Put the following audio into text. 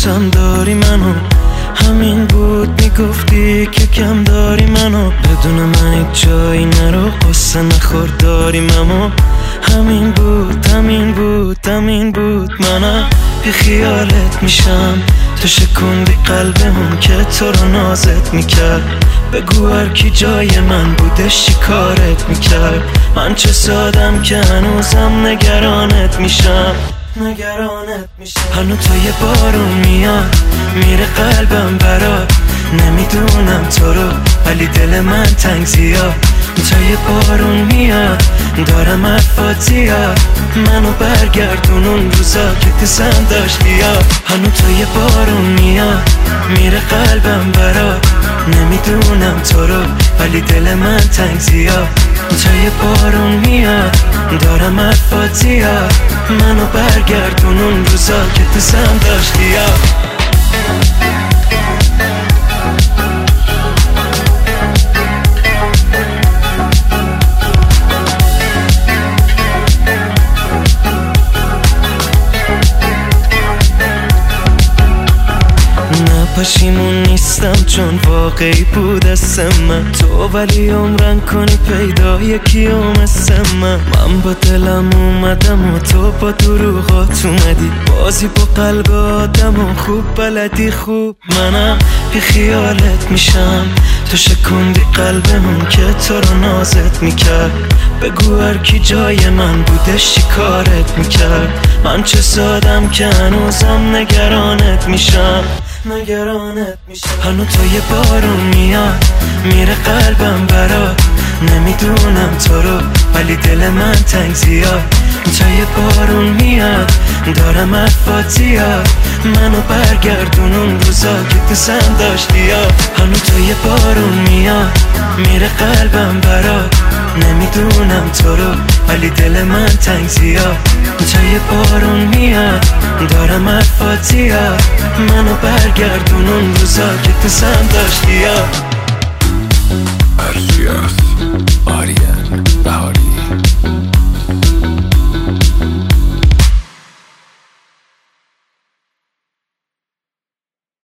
دوستم داری منو، همین بود میگفتی که کم داری منو. بدون من هیچ جایی نرو، قصه نخور داریم اما همین بود همین بود همین بود. منم بی خیالت میشم، تو شکوندی قلبمون که تو رو نازت میکرد. بگو هر کی جای من بودش چی کارت میکرد. من چه سادم که هنوزم نگرانت میشم. هنو تا یه بارون میاد میره قلبم برات. نمیدونم تو رو ولی دل من تنگ زیاد. تا یه بارون میاد دارم حرفات زیاد. منو برگردون اون روزا که دوستم داشتی یاد. هنو تا یه بارون میاد میره قلبم برات. نمیدونم تو رو ولی دل من تنگ زیاد. تا یه بارون میاد دارم حرفات زیاد. منو برگردون اون روزا که دوستم داشتی یاد. پشیمون نیستم چون واقعی بود اسم من تو، ولی عمرن کنی پیدا یکی مثل من با دلم اومدم و تو با دروغات اومدی. بازی با قلب آدم و خوب بلدی خوب. منم بی خیالت میشم، تو شکوندی قلبمون که تو رو نازت میکرد. بگو هر کی جای من بودش چی کارت میکرد. من چه سادم که هنوزم نگرانت میشم. هنو تا یه بارون میاد میره قلبم برات. نمیدونم تو رو ولی دل من تنگ زیاد. تا یه بارون میاد دارم حرفات زیاد. منو برگردون اون روزا که دوستم داشتی یاد. هنو تا یه بارون میاد میره قلبم برات. نمیدونم تو رو ولی دل من تنگ زیاد. تا یه بارون میاد دارم حرفات زیاد. منو برگردون اون روزا که دوستم داشتی یاد.